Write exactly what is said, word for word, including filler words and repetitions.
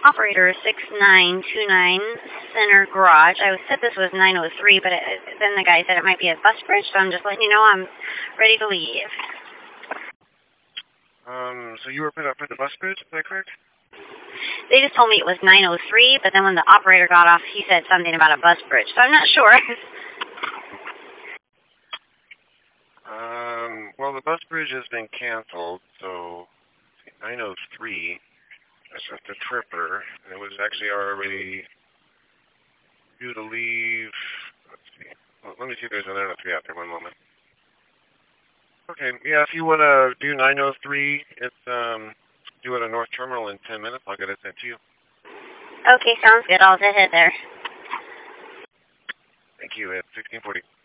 Operator six nine two nine Center Garage. I said this was nine oh three, but it, then the guy said it might be a bus bridge, so I'm just letting you know I'm ready to leave. Um, so you were put up for the bus bridge, is that correct? They just told me it was nine oh three, but then when the operator got off, he said something about a bus bridge, so I'm not sure. um, well, the bus bridge has been canceled, so nine oh three, that's just a tripper, and it was actually already due to leave. Let's see. Well, let me see if there's a nine oh three out there, one moment. Okay, yeah, if you want to do nine oh three, it's, um, due at a North Terminal in ten minutes. I'll get it sent to you. Okay, sounds good. I'll just head there. Thank you. It's sixteen forty.